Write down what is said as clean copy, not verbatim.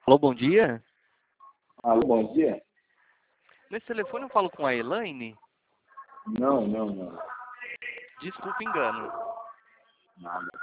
Alô, bom dia. Alô, bom dia? Nesse telefone eu falo com a Elaine? Não. Desculpa, engano. Nada.